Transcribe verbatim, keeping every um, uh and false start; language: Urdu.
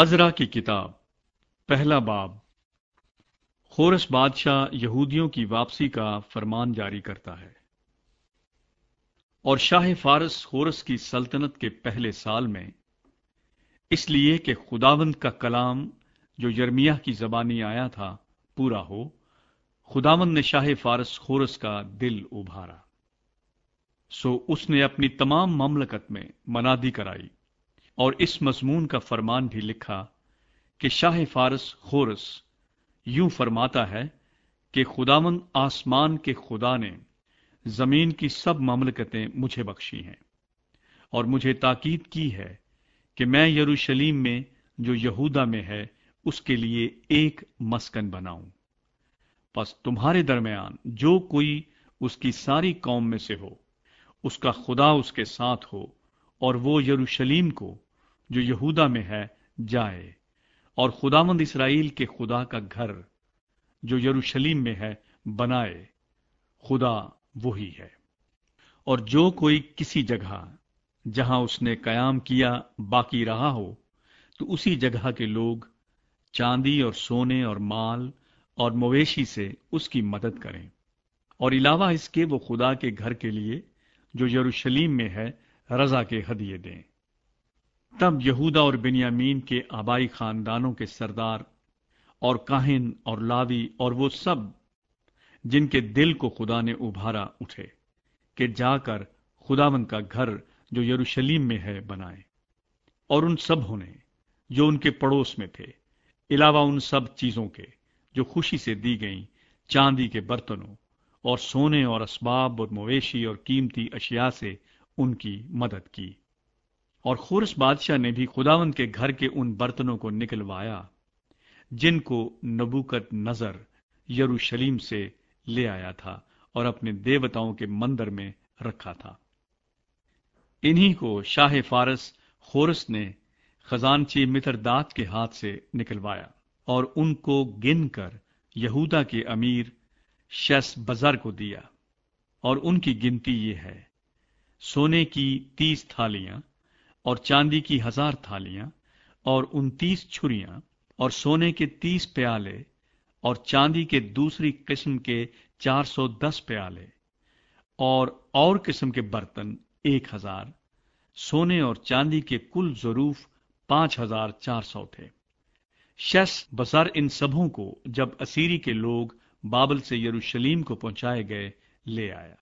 عزرا کی کتاب پہلا باب۔ خورس بادشاہ یہودیوں کی واپسی کا فرمان جاری کرتا ہے۔ اور شاہ فارس خورس کی سلطنت کے پہلے سال میں، اس لیے کہ خداوند کا کلام جو یرمیہ کی زبانی آیا تھا پورا ہو، خداوند نے شاہ فارس خورس کا دل ابھارا۔ سو اس نے اپنی تمام مملکت میں منادی کرائی اور اس مضمون کا فرمان بھی لکھا کہ شاہ فارس خورس یوں فرماتا ہے کہ خداوند آسمان کے خدا نے زمین کی سب مملکتیں مجھے بخشی ہیں، اور مجھے تاکید کی ہے کہ میں یروشلیم میں جو یہودا میں ہے اس کے لیے ایک مسکن بناؤں۔ پس تمہارے درمیان جو کوئی اس کی ساری قوم میں سے ہو، اس کا خدا اس کے ساتھ ہو، اور وہ یروشلیم کو جو یہودا میں ہے جائے، اور خداوند اسرائیل کے خدا کا گھر جو یروشلیم میں ہے بنائے۔ خدا وہی ہے۔ اور جو کوئی کسی جگہ جہاں اس نے قیام کیا باقی رہا ہو، تو اسی جگہ کے لوگ چاندی اور سونے اور مال اور مویشی سے اس کی مدد کریں، اور علاوہ اس کے وہ خدا کے گھر کے لیے جو یروشلیم میں ہے رضا کے ہدیے دیں۔ تب یہودا اور بنیامین کے آبائی خاندانوں کے سردار اور کاہن اور لاوی اور وہ سب جن کے دل کو خدا نے ابھارا اٹھے کہ جا کر خداوند کا گھر جو یروشلیم میں ہے بنائے۔ اور ان سبوں نے جو ان کے پڑوس میں تھے، علاوہ ان سب چیزوں کے جو خوشی سے دی گئیں، چاندی کے برتنوں اور سونے اور اسباب اور مویشی اور قیمتی اشیاء سے ان کی مدد کی۔ اور خورس بادشاہ نے بھی خداوند کے گھر کے ان برتنوں کو نکلوایا جن کو نبوکت نظر یروشلیم سے لے آیا تھا اور اپنے دیوتاؤں کے مندر میں رکھا تھا۔ انہی کو شاہ فارس خورس نے خزانچی متردات کے ہاتھ سے نکلوایا اور ان کو گن کر یہودا کے امیر شیس بزر کو دیا۔ اور ان کی گنتی یہ ہے: سونے کی تیس تھالیاں اور چاندی کی ہزار تھالیاں اور انتیس چھریاں اور سونے کے تیس پیالے اور چاندی کے دوسری قسم کے چار سو دس پیالے اور اور قسم کے برتن ایک ہزار۔ سونے اور چاندی کے کل ظروف پانچ ہزار چار سو تھے۔ شیس بزر ان سبوں کو جب اسیری کے لوگ بابل سے یروشلیم کو پہنچائے گئے لے آیا۔